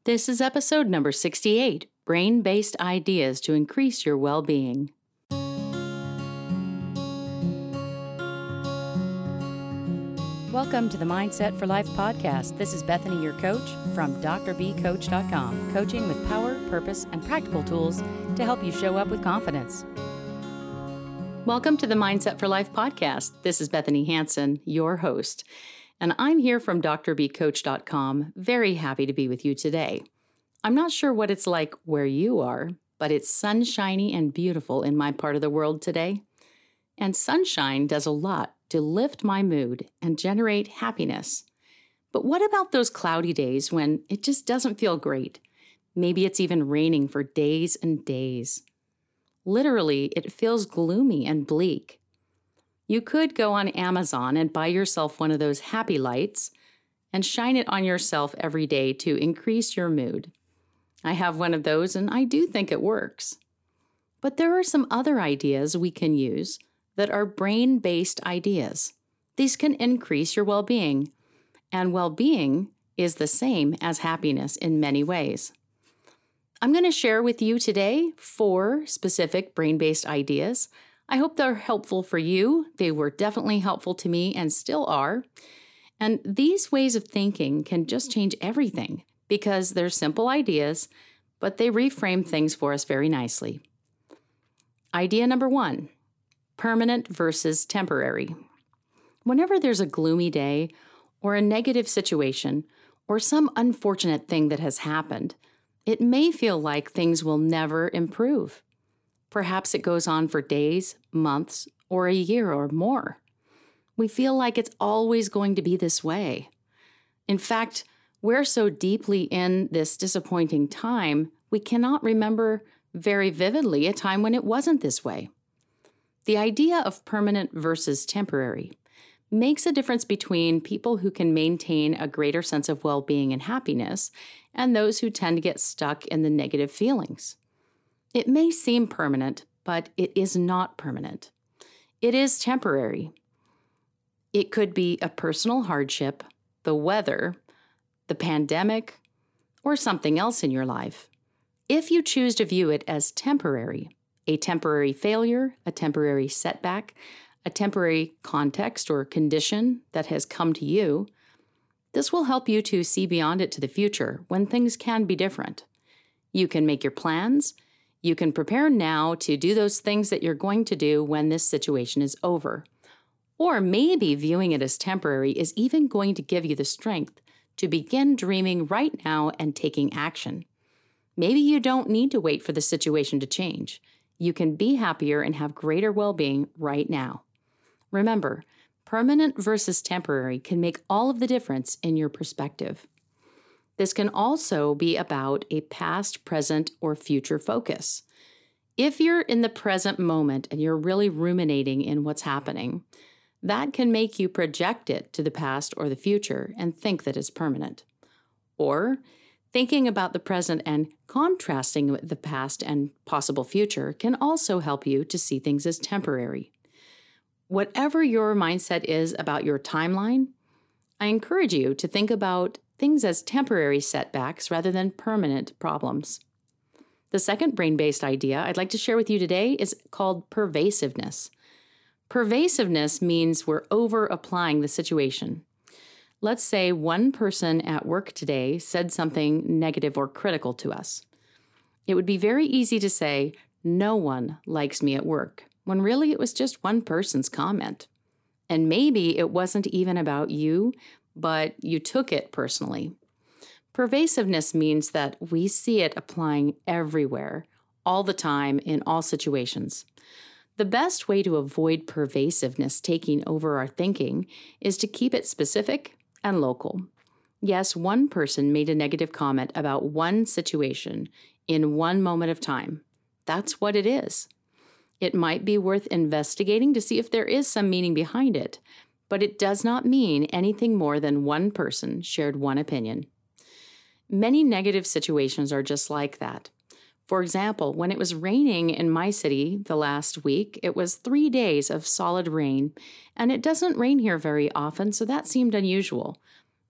This is episode number 68, Brain-Based Ideas to Increase Your Well-Being. Welcome to the Mindset for Life podcast. This is Bethany, your coach from drbcoach.com, coaching with power, purpose, and practical tools to help you show up with confidence. Welcome to the Mindset for Life podcast. This is Bethany Hansen, your host, and I'm here from drbcoach.com, very happy to be with you today. I'm not sure what it's like where you are, but it's sunshiny and beautiful in my part of the world today. And sunshine does a lot to lift my mood and generate happiness. But what about those cloudy days when it just doesn't feel great? Maybe it's even raining for days and days. Literally, it feels gloomy and bleak. You could go on Amazon and buy yourself one of those happy lights and shine it on yourself every day to increase your mood. I have one of those and I do think it works. But there are some other ideas we can use that are brain-based ideas. These can increase your well-being, and well-being is the same as happiness in many ways. I'm going to share with you today 4 specific brain-based ideas. I hope they're helpful for you. They were definitely helpful to me and still are. And these ways of thinking can just change everything because they're simple ideas, but they reframe things for us very nicely. Idea number 1, permanent versus temporary. Whenever there's a gloomy day or a negative situation or some unfortunate thing that has happened, it may feel like things will never improve. Perhaps it goes on for days, months, or a year or more. We feel like it's always going to be this way. In fact, we're so deeply in this disappointing time, we cannot remember very vividly a time when it wasn't this way. The idea of permanent versus temporary makes a difference between people who can maintain a greater sense of well-being and happiness and those who tend to get stuck in the negative feelings. It may seem permanent, but it is not permanent. It is temporary. It could be a personal hardship, the weather, the pandemic, or something else in your life. If you choose to view it as temporary, a temporary failure, a temporary setback, a temporary context or condition that has come to you, this will help you to see beyond it to the future when things can be different. You can make your plans. You can prepare now to do those things that you're going to do when this situation is over. Or maybe viewing it as temporary is even going to give you the strength to begin dreaming right now and taking action. Maybe you don't need to wait for the situation to change. You can be happier and have greater well-being right now. Remember, permanent versus temporary can make all of the difference in your perspective. This can also be about a past, present, or future focus. If you're in the present moment and you're really ruminating in what's happening, that can make you project it to the past or the future and think that it's permanent. Or thinking about the present and contrasting with the past and possible future can also help you to see things as temporary. Whatever your mindset is about your timeline, I encourage you to think about things as temporary setbacks rather than permanent problems. The second brain-based idea I'd like to share with you today is called pervasiveness. Pervasiveness means we're over-applying the situation. Let's say one person at work today said something negative or critical to us. It would be very easy to say, "No one likes me at work," when really it was just one person's comment. And maybe it wasn't even about you, but you took it personally. Pervasiveness means that we see it applying everywhere, all the time, in all situations. The best way to avoid pervasiveness taking over our thinking is to keep it specific and local. Yes, one person made a negative comment about one situation in one moment of time. That's what it is. It might be worth investigating to see if there is some meaning behind it, but it does not mean anything more than one person shared one opinion. Many negative situations are just like that. For example, when it was raining in my city the last week, it was 3 days of solid rain, and it doesn't rain here very often, so that seemed unusual.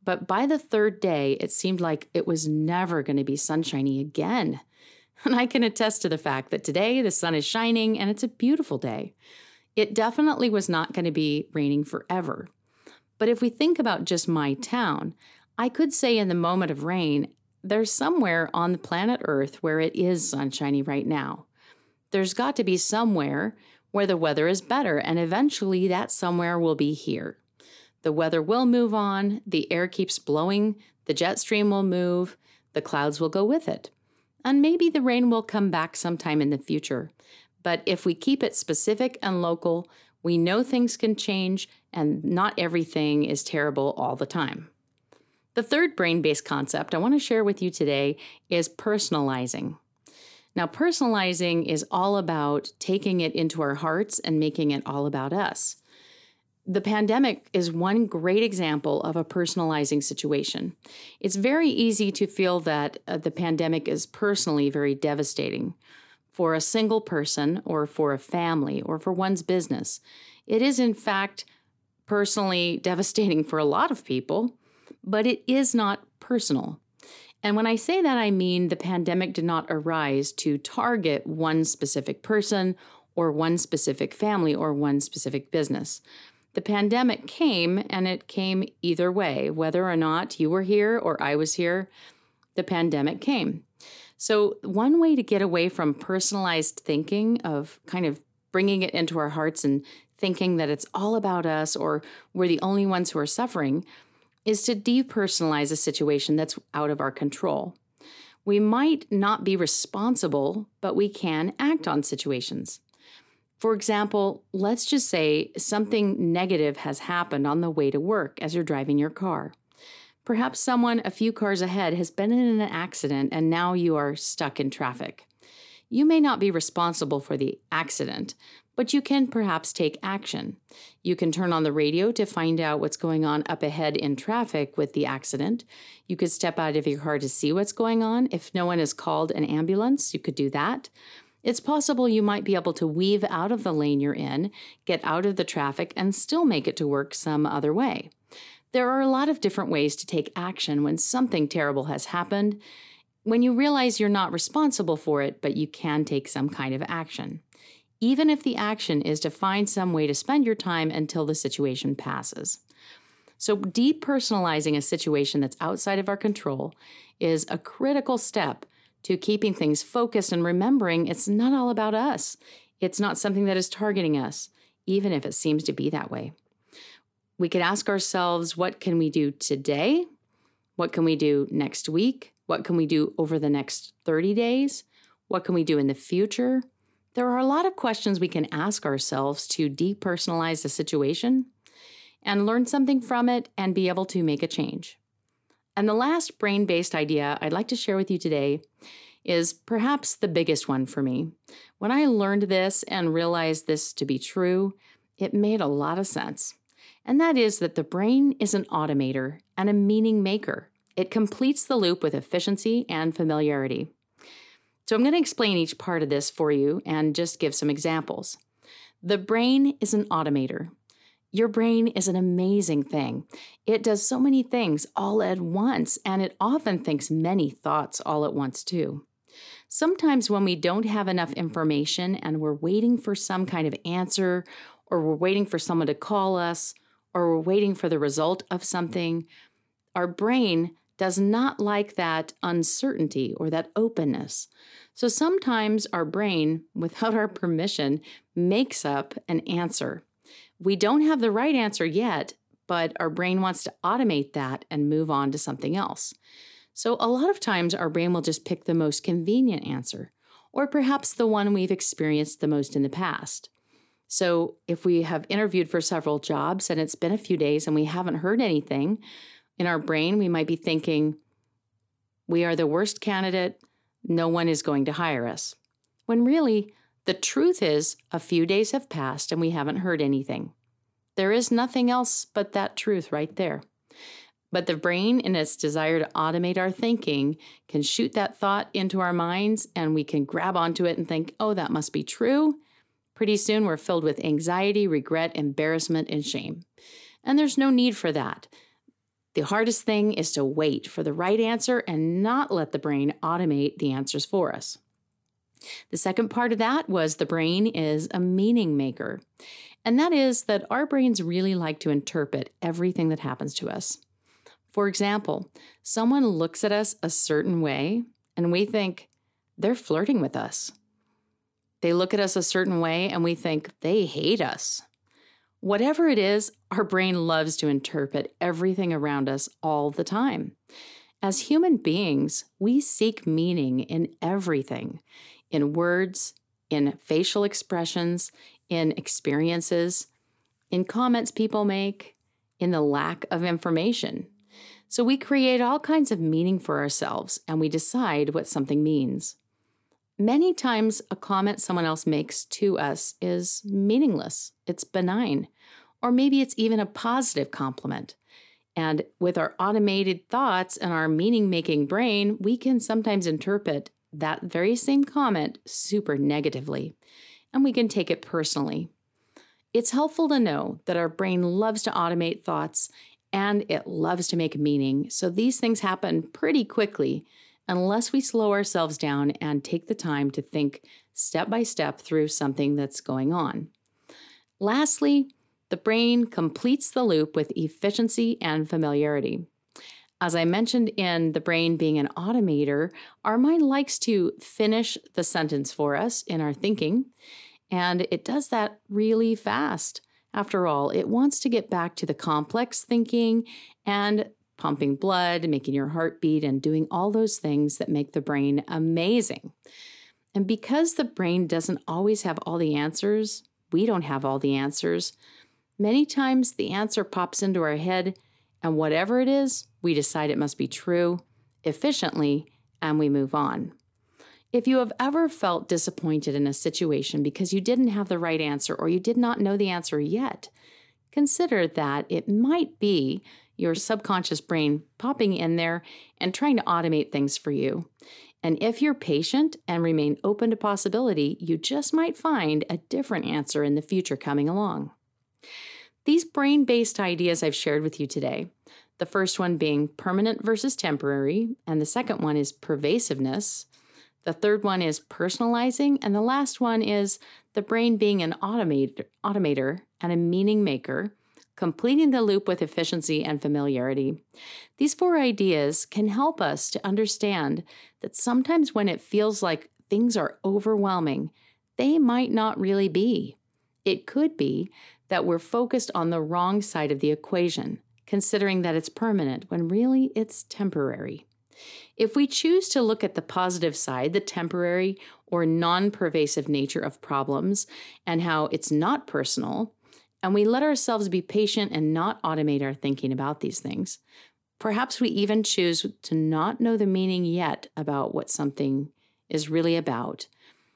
But by the third day, it seemed like it was never going to be sunshiny again. And I can attest to the fact that today the sun is shining and it's a beautiful day. It definitely was not going to be raining forever. But if we think about just my town, I could say in the moment of rain, there's somewhere on the planet Earth where it is sunshiny right now. There's got to be somewhere where the weather is better, and eventually that somewhere will be here. The weather will move on, the air keeps blowing, the jet stream will move, the clouds will go with it. And maybe the rain will come back sometime in the future. But if we keep it specific and local, we know things can change and not everything is terrible all the time. The third brain-based concept I want to share with you today is personalizing. Now, personalizing is all about taking it into our hearts and making it all about us. The pandemic is one great example of a personalizing situation. It's very easy to feel that the pandemic is personally very devastating for a single person or for a family or for one's business. It is, in fact, personally devastating for a lot of people, but it is not personal. And when I say that, I mean the pandemic did not arise to target one specific person or one specific family or one specific business. The pandemic came, and it came either way. Whether or not you were here or I was here, the pandemic came. So one way to get away from personalized thinking of kind of bringing it into our hearts and thinking that it's all about us or we're the only ones who are suffering is to depersonalize a situation that's out of our control. We might not be responsible, but we can act on situations. For example, let's just say something negative has happened on the way to work as you're driving your car. Perhaps someone a few cars ahead has been in an accident and now you are stuck in traffic. You may not be responsible for the accident, but you can perhaps take action. You can turn on the radio to find out what's going on up ahead in traffic with the accident. You could step out of your car to see what's going on. If no one has called an ambulance, you could do that. It's possible you might be able to weave out of the lane you're in, get out of the traffic, and still make it to work some other way. There are a lot of different ways to take action when something terrible has happened, when you realize you're not responsible for it, but you can take some kind of action, even if the action is to find some way to spend your time until the situation passes. So depersonalizing a situation that's outside of our control is a critical step to keeping things focused and remembering it's not all about us. It's not something that is targeting us, even if it seems to be that way. We could ask ourselves, what can we do today? What can we do next week? What can we do over the next 30 days? What can we do in the future? There are a lot of questions we can ask ourselves to depersonalize the situation and learn something from it and be able to make a change. And the last brain-based idea I'd like to share with you today is perhaps the biggest one for me. When I learned this and realized this to be true, it made a lot of sense. And that is that the brain is an automator and a meaning maker. It completes the loop with efficiency and familiarity. So I'm going to explain each part of this for you and just give some examples. The brain is an automator. Your brain is an amazing thing. It does so many things all at once, and it often thinks many thoughts all at once too. Sometimes when we don't have enough information and we're waiting for some kind of answer, or we're waiting for someone to call us, or we're waiting for the result of something, our brain does not like that uncertainty or that openness. So sometimes our brain, without our permission, makes up an answer. We don't have the right answer yet, but our brain wants to automate that and move on to something else. So a lot of times our brain will just pick the most convenient answer, or perhaps the one we've experienced the most in the past. So if we have interviewed for several jobs and it's been a few days and we haven't heard anything, in our brain we might be thinking, we are the worst candidate, no one is going to hire us. When really, the truth is, a few days have passed and we haven't heard anything. There is nothing else but that truth right there. But the brain, in its desire to automate our thinking, can shoot that thought into our minds and we can grab onto it and think, oh, that must be true. Pretty soon we're filled with anxiety, regret, embarrassment, and shame. And there's no need for that. The hardest thing is to wait for the right answer and not let the brain automate the answers for us. The second part of that was the brain is a meaning maker. And that is that our brains really like to interpret everything that happens to us. For example, someone looks at us a certain way and we think they're flirting with us. They look at us a certain way and we think they hate us. Whatever it is, our brain loves to interpret everything around us all the time. As human beings, we seek meaning in everything, in words, in facial expressions, in experiences, in comments people make, in the lack of information. So we create all kinds of meaning for ourselves and we decide what something means. Many times a comment someone else makes to us is meaningless, it's benign, or maybe it's even a positive compliment. And with our automated thoughts and our meaning-making brain, we can sometimes interpret that very same comment super negatively, and we can take it personally. It's helpful to know that our brain loves to automate thoughts and it loves to make meaning, so these things happen pretty quickly unless we slow ourselves down and take the time to think step by step through something that's going on. Lastly, the brain completes the loop with efficiency and familiarity. As I mentioned in the brain being an automator, our mind likes to finish the sentence for us in our thinking, and it does that really fast. After all, it wants to get back to the complex thinking and pumping blood, making your heart beat, and doing all those things that make the brain amazing. And because the brain doesn't always have all the answers, we don't have all the answers, many times the answer pops into our head, and whatever it is, we decide it must be true efficiently, and we move on. If you have ever felt disappointed in a situation because you didn't have the right answer or you did not know the answer yet, consider that it might be your subconscious brain popping in there and trying to automate things for you. And if you're patient and remain open to possibility, you just might find a different answer in the future coming along. These brain-based ideas I've shared with you today, the first one being permanent versus temporary, and the second one is pervasiveness. The third one is personalizing, and the last one is the brain being an automator and a meaning maker, completing the loop with efficiency and familiarity. These 4 ideas can help us to understand that sometimes when it feels like things are overwhelming, they might not really be. It could be that we're focused on the wrong side of the equation, considering that it's permanent when really it's temporary. If we choose to look at the positive side, the temporary or non-pervasive nature of problems and how it's not personal, and we let ourselves be patient and not automate our thinking about these things, perhaps we even choose to not know the meaning yet about what something is really about,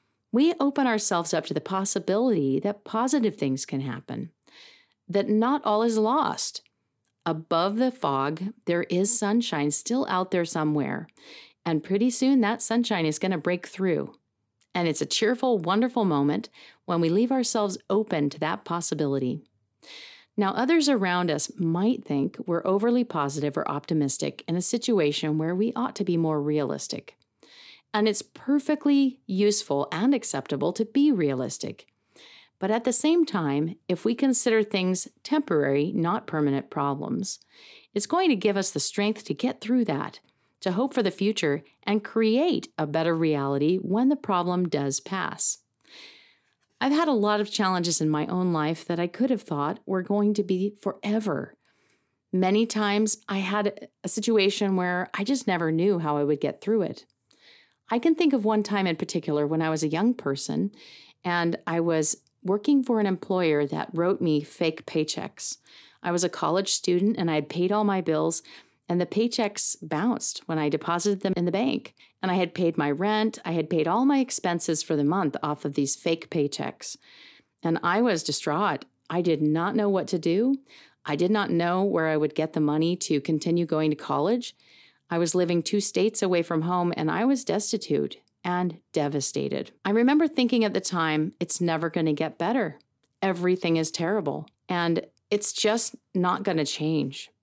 we open ourselves up to the possibility that positive things can happen, that not all is lost. Above the fog, there is sunshine still out there somewhere, and pretty soon that sunshine is going to break through. And it's a cheerful, wonderful moment when we leave ourselves open to that possibility. Now, others around us might think we're overly positive or optimistic in a situation where we ought to be more realistic. And it's perfectly useful and acceptable to be realistic. But at the same time, if we consider things temporary, not permanent problems, it's going to give us the strength to get through that, to hope for the future, and create a better reality when the problem does pass. I've had a lot of challenges in my own life that I could have thought were going to be forever. Many times I had a situation where I just never knew how I would get through it. I can think of one time in particular when I was a young person and I was working for an employer that wrote me fake paychecks. I was a college student and I had paid all my bills, and the paychecks bounced when I deposited them in the bank. And I had paid my rent, I had paid all my expenses for the month off of these fake paychecks. And I was distraught. I did not know what to do. I did not know where I would get the money to continue going to college. I was living 2 states away from home and I was destitute and devastated. I remember thinking at the time, it's never going to get better. Everything is terrible, and it's just not going to change.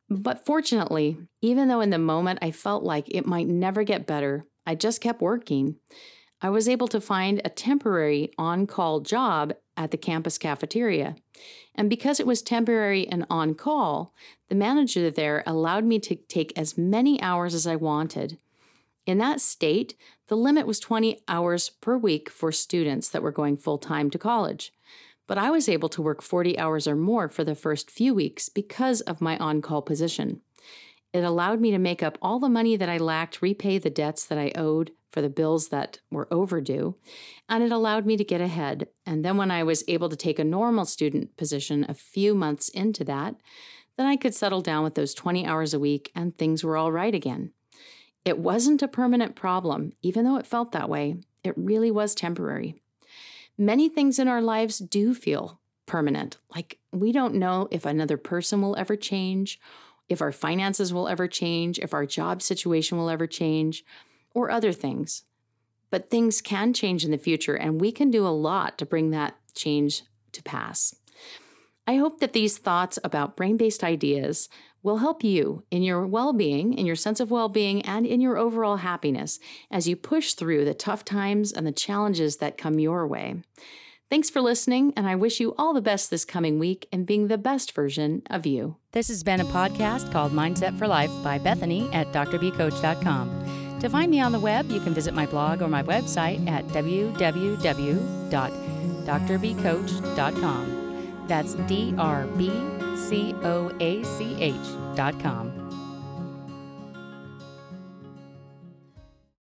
But fortunately, even though in the moment I felt like it might never get better, I just kept working. I was able to find a temporary on-call job at the campus cafeteria. And because it was temporary and on-call, the manager there allowed me to take as many hours as I wanted. In that state, the limit was 20 hours per week for students that were going full-time to college. But I was able to work 40 hours or more for the first few weeks because of my on-call position. It allowed me to make up all the money that I lacked, repay the debts that I owed for the bills that were overdue, and it allowed me to get ahead. And then when I was able to take a normal student position a few months into that, then I could settle down with those 20 hours a week and things were all right again. It wasn't a permanent problem, even though it felt that way. It really was temporary. Many things in our lives do feel permanent, like we don't know if another person will ever change, if our finances will ever change, if our job situation will ever change, or other things. But things can change in the future, and we can do a lot to bring that change to pass. I hope that these thoughts about brain-based ideas will help you in your well-being, in your sense of well-being, and in your overall happiness as you push through the tough times and the challenges that come your way. Thanks for listening, and I wish you all the best this coming week in being the best version of you. This has been a podcast called Mindset for Life by Bethany at drbcoach.com. To find me on the web, you can visit my blog or my website at www.drbcoach.com. That's drbcoach.com.